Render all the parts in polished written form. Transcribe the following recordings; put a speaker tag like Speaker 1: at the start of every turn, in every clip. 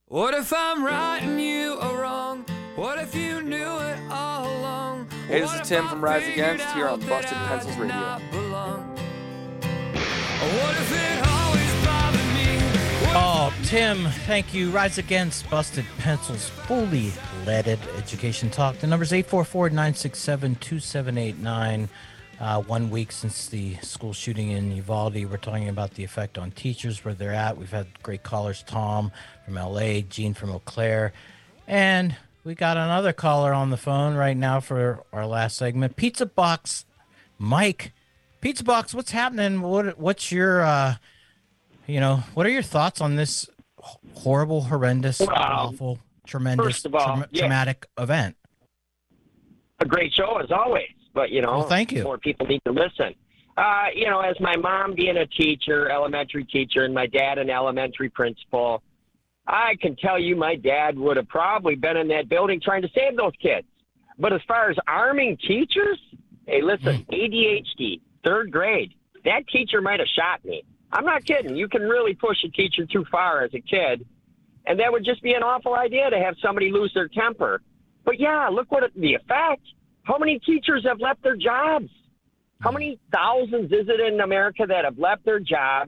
Speaker 1: What if I'm right and you are wrong? What if you knew it all along?
Speaker 2: Hey, this is Tim from Rise Against here on Busted Pencils Radio.
Speaker 1: What if it always bothered me?
Speaker 3: Oh, Tim, thank you. Rise Against Busted Pencils, fully leaded education talk. The number's 844-967-2789. 1 week since the school shooting in Uvalde. We're talking about the effect on teachers, where they're at. We've had great callers, Tom from LA, Gene from Eau Claire, and we got another caller on the phone right now for our last segment. Pizza Box Mike. Pizza Box, what's happening? What's your what are your thoughts on this horrible, horrendous, awful, tremendous, traumatic event?
Speaker 4: A great show as always, but
Speaker 3: thank you.
Speaker 4: More people need to listen. As my mom being a teacher, elementary teacher, and my dad an elementary principal, I can tell you my dad would have probably been in that building trying to save those kids. But as far as arming teachers, hey, listen, ADHD, third grade, that teacher might have shot me. I'm not kidding. You can really push a teacher too far as a kid, and that would just be an awful idea to have somebody lose their temper. But, yeah, look what the effect. How many teachers have left their jobs? How many thousands is it in America that have left their jobs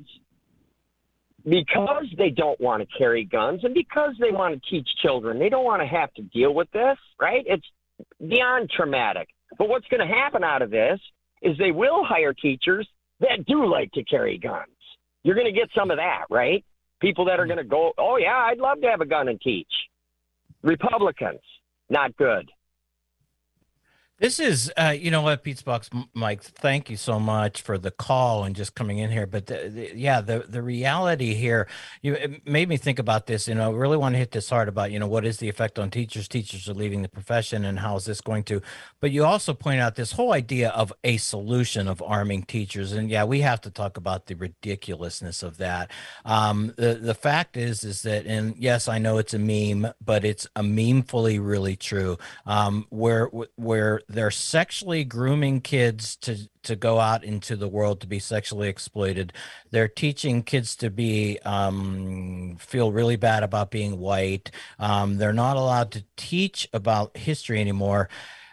Speaker 4: because they don't want to carry guns and because they want to teach children? They don't want to have to deal with this, right? It's beyond traumatic. But what's going to happen out of this is they will hire teachers that do like to carry guns. You're going to get some of that, right? People that are going to go, oh, yeah, I'd love to have a gun and teach. Republicans, not good.
Speaker 3: This is, you know what, Pizza Box Mike, thank you so much for the call and just coming in here. But the reality here, it made me think about this. I really want to hit this hard about, what is the effect on teachers? Teachers are leaving the profession, and how is this going to? But you also point out this whole idea of a solution of arming teachers. And yeah, we have to talk about the ridiculousness of that. The fact is that, and yes, I know it's a meme, but it's a memefully really true, where they're sexually grooming kids to go out into the world to be sexually exploited. They're teaching kids to be feel really bad about being white. They're not allowed to teach about history anymore.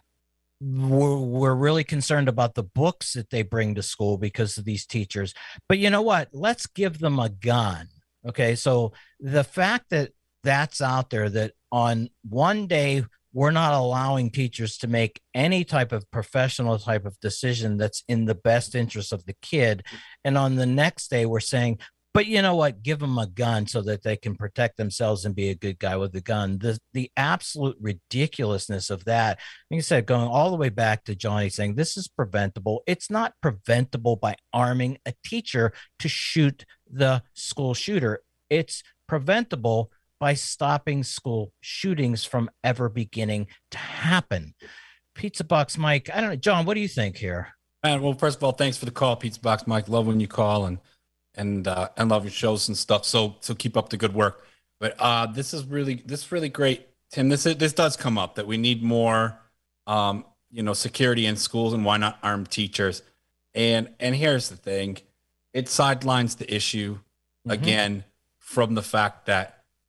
Speaker 3: We're really concerned about the books that they bring to school because of these teachers. But you know what? Let's give them a gun. Okay, so the fact that that's out there, that on one day we're not allowing teachers to make any type of professional type of decision that's in the best interest of the kid. And on the next day, we're saying, but you know what, give them a gun so that they can protect themselves and be a good guy with a gun. The absolute ridiculousness of that, like I said, going all the way back to Johnny saying this is preventable. It's not preventable by arming a teacher to shoot the school shooter. It's preventable by stopping school shootings from ever beginning to happen. Pizza Box Mike, I don't know, John, what do you think here?
Speaker 5: Well, first of all, thanks for the call, Pizza Box Mike. Love when you call and love your shows and stuff. So keep up the good work. But this is really great, Tim. This does come up that we need more, security in schools, and why not arm teachers? And here's the thing, it sidelines the issue again from the fact that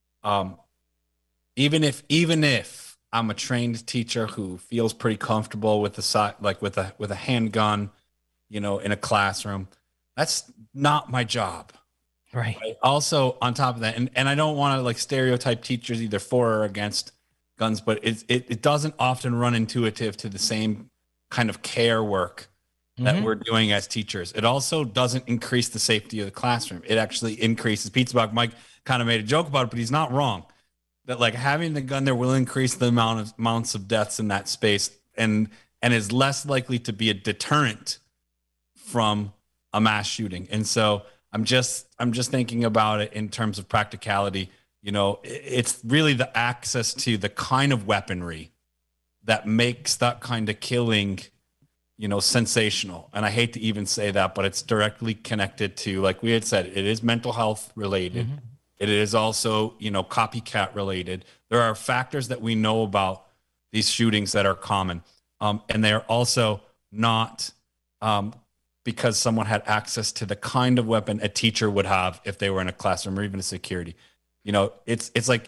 Speaker 5: even if I'm a trained teacher who feels pretty comfortable with with a handgun, in a classroom, that's not my job.
Speaker 3: Right.
Speaker 5: Also, on top of that, and I don't want to stereotype teachers either for or against guns, but it doesn't often run intuitive to the same kind of care work that we're doing as teachers. It also doesn't increase the safety of the classroom. It actually increases. Pizza Box Mike kind of made a joke about it, but he's not wrong. That having the gun there will increase the amounts of deaths in that space, and is less likely to be a deterrent from a mass shooting. And so I'm just thinking about it in terms of practicality. It's really the access to the kind of weaponry that makes that kind of killing sensational. And I hate to even say that, but it's directly connected to, like we had said, it is mental health related. It is also, copycat related. There are factors that we know about these shootings that are common. And they are also not because someone had access to the kind of weapon a teacher would have if they were in a classroom, or even a security. It's like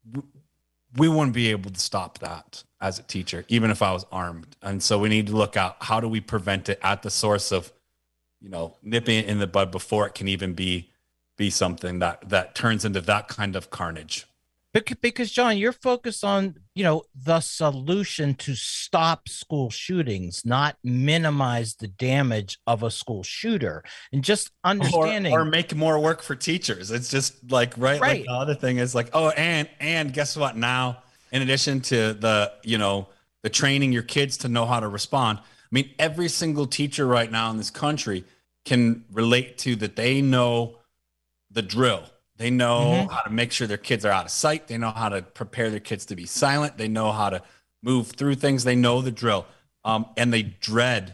Speaker 5: we wouldn't be able to stop that as a teacher, even if I was armed. And so we need to look at how do we prevent it at the source of, nipping it in the bud before it can even be something that turns into that kind of carnage.
Speaker 3: Because John, you're focused on, the solution to stop school shootings, not minimize the damage of a school shooter, and just understanding
Speaker 5: or make more work for teachers. It's just like, right. Like the other thing is like, oh, and guess what? Now, in addition to the training your kids to know how to respond, I mean, every single teacher right now in this country can relate to that. They know the drill. They know how to make sure their kids are out of sight. They know how to prepare their kids to be silent. They know how to move through things. They know the drill. And they dread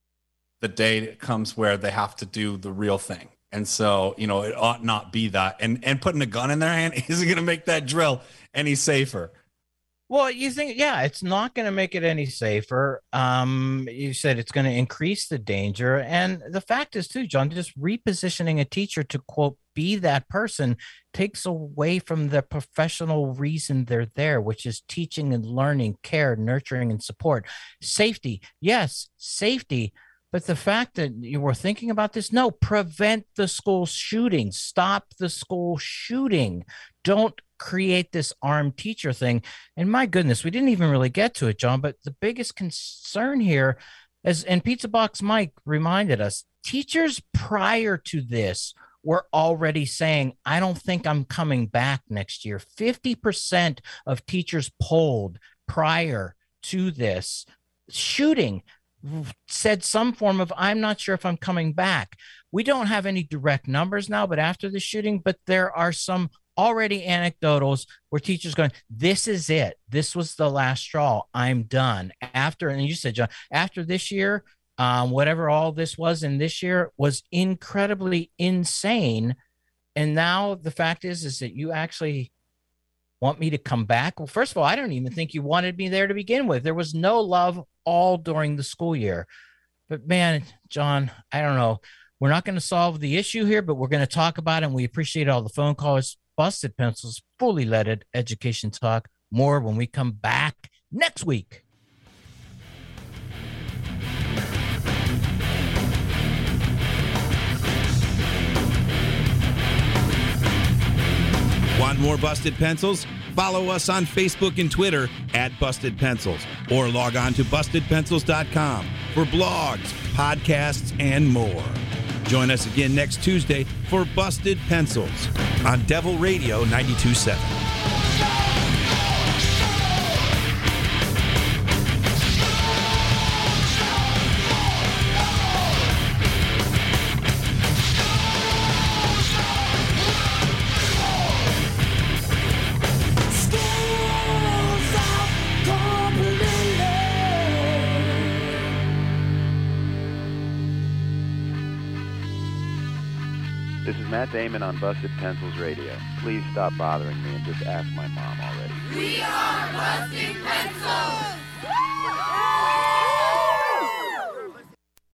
Speaker 5: the day that comes where they have to do the real thing. And so, it ought not be that. And putting a gun in their hand isn't going to make that drill any safer.
Speaker 3: Well, you think, it's not going to make it any safer. You said it's going to increase the danger. And the fact is, too, John, just repositioning a teacher to, quote, be that person takes away from the professional reason they're there, which is teaching and learning, care, nurturing, and support. Safety. Yes, safety. But the fact that you were thinking about this, no, prevent the school shooting. Stop the school shooting. Don't create this armed teacher thing. And my goodness, we didn't even really get to it, John, but the biggest concern here, and Pizza Box Mike reminded us, teachers prior to this were already saying, I don't think I'm coming back next year. 50% of teachers polled prior to this shooting said some form of, I'm not sure if I'm coming back. We don't have any direct numbers now, but after the shooting, but there are some already anecdotals where teachers going, this is it. This was the last straw. I'm done. After, and you said, John, after this year, whatever all this was in this year was incredibly insane. And now the fact is that you actually want me to come back. Well, first of all, I don't even think you wanted me there to begin with. There was no love all during the school year. But man, John, I don't know. We're not going to solve the issue here, but we're going to talk about it. And we appreciate all the phone calls. Busted Pencils, fully leaded education talk. More when we come back next week.
Speaker 6: Want more Busted Pencils? Follow us on Facebook and Twitter at Busted Pencils, or log on to bustedpencils.com for blogs, podcasts, and more. Join us again next Tuesday for Busted Pencils on Devil Radio 92.7.
Speaker 7: This is Matt Damon on Busted Pencils Radio. Please stop bothering me and just ask my mom already.
Speaker 8: We are Busted Pencils!